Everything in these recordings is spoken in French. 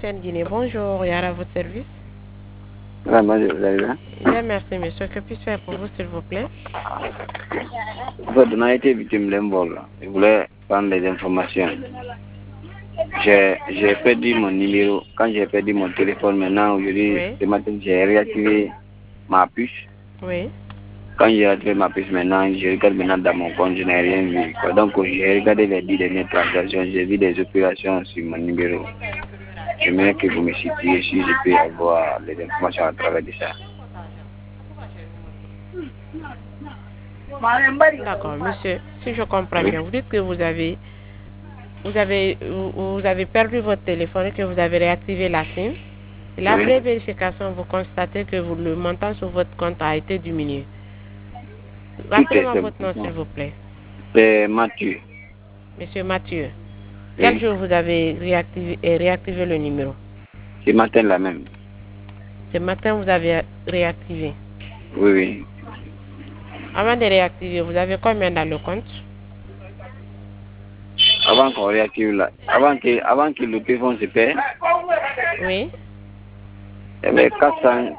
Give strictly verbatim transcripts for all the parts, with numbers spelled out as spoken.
M T N Guinée, bonjour, Yara, à votre service. Ah, bonjour, vous allez bien? Bien, merci, monsieur. Que puis-je faire pour vous, s'il vous plaît? En fait, on a été victime d'un vol. Je voulais prendre des informations. J'ai perdu mon numéro. Quand j'ai perdu mon téléphone, maintenant, aujourd'hui, Oui. ce matin, j'ai réactivé ma puce. Oui. Quand j'ai réactivé ma puce, maintenant, je regarde maintenant dans mon compte, je n'ai rien vu. Quoi. Donc, j'ai regardé les dix dernières transactions, j'ai vu des opérations sur mon numéro. J'aimerais que vous me citiez si je peux avoir les informations à travers de ça. D'accord, monsieur. Si je comprends Oui. bien, vous dites que vous avez, vous avez, vous, vous avez perdu votre téléphone et que vous avez réactivé la SIM. Et la Oui. vraie vérification, vous constatez que vous, le montant sur votre compte a été diminué. Rappelez-moi votre nom, s'il vous plaît. C'est Mathieu. Monsieur Mathieu. Oui. Quel jour vous avez réactivé, réactivé le numéro? Ce matin, la même. Ce matin, vous avez réactivé. Oui, oui. Avant de réactiver, vous avez combien dans le compte? Avant qu'on réactive là, avant que, avant que le téléphone se perd, Oui. il y avait quatre cents,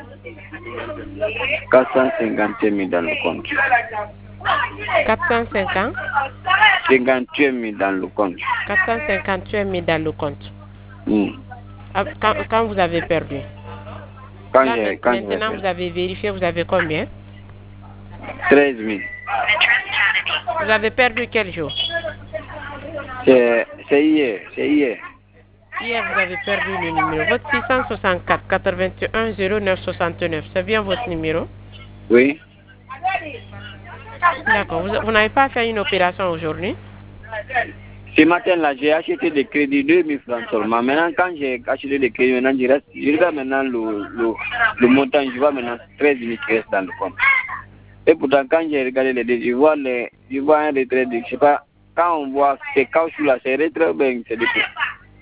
quatre cent cinquante mille dans le compte. quatre cent cinquante? cinquante-huit mille dans le compte. quatre cent cinquante-huit mille dans le compte. Mm. Quand, quand vous avez perdu? Quand Là, j'ai, quand maintenant, j'ai vous avez vérifié, vous avez combien? treize mille. Vous avez perdu quel jour? C'est, c'est hier, c'est hier. Hier, vous avez perdu le numéro. Votre six cent soixante-quatre quatre-vingt-un zéro neuf soixante-neuf, c'est bien votre numéro? Oui. D'accord. Vous, vous n'avez pas fait une opération aujourd'hui? Ce matin-là, j'ai acheté des crédits deux mille francs seulement. Maintenant, quand j'ai acheté des crédits, maintenant, je, reste, je regarde maintenant le, le, le montant, je vois maintenant treize mille qui restent dans le compte. Et pourtant, quand j'ai regardé les deux, je vois, les, je vois un retrait de, je sais pas, quand on voit ces caoutchoucs-là, c'est retrait, ben, c'est des prix.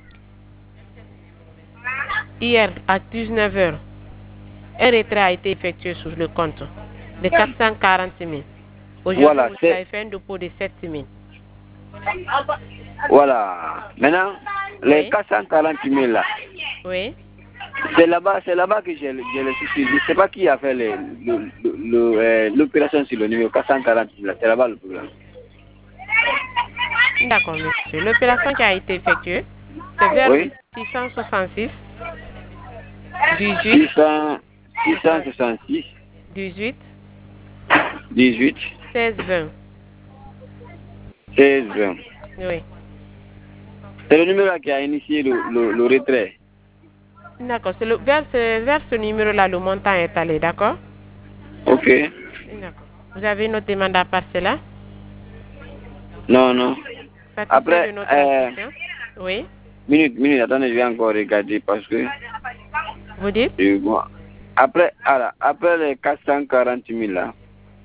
Hier, à dix-neuf heures, un retrait a été effectué sur le compte de quatre cent quarante mille. Aujourd'hui, Voilà, vous c'est... avez fait un dépôt de sept mille. Voilà. Maintenant, les Oui. quatre cent quarante mille là, Oui. c'est là-bas, c'est là-bas que j'ai le souci. Je ne sais pas qui a fait l'opération sur le numéro quatre cent quarante mille là. C'est là-bas le problème. D'accord, monsieur. L'opération qui a été effectuée, c'est vers Oui. le six cent soixante-six, six cents, six cent soixante-six, dix-huit, dix-huit, seize, vingt. seize, vingt. Oui. C'est le numéro qui a initié le, le, le retrait. D'accord. C'est le, vers ce, vers ce numéro-là, le montant est allé, d'accord? Ok. D'accord. Vous avez une autre demande à part cela? Non, non. Satisfait Après, de notre euh, assistance? Oui. minute, minute, attendez, je vais encore regarder parce que... Vous dites? je vois. Après, alors, après les quatre cent quarante mille là,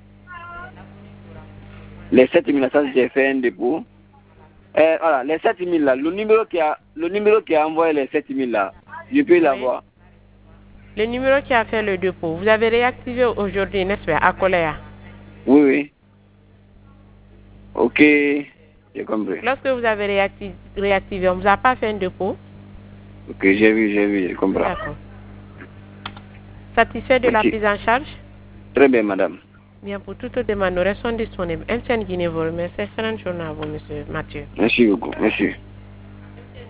les sept mille là, ça j'ai fait un dépôt. Euh, voilà, les sept mille là, le numéro qui a, le numéro qui a envoyé les sept mille là, je peux Oui. l'avoir. Le numéro qui a fait le dépôt, vous avez réactivé aujourd'hui, n'est-ce pas, à Coléa? Oui, oui. Ok, j'ai compris. Lorsque vous avez réactivé, réactivé on ne vous a pas fait un dépôt? Ok, j'ai vu, j'ai vu, je comprends. D'accord. Satisfait de Merci. la prise en charge? Très bien, madame. Bien, pour toute demande, nous restons disponibles. M T N Guinée vous remercie. Excellente journée à vous, monsieur Mathieu. Merci beaucoup, merci.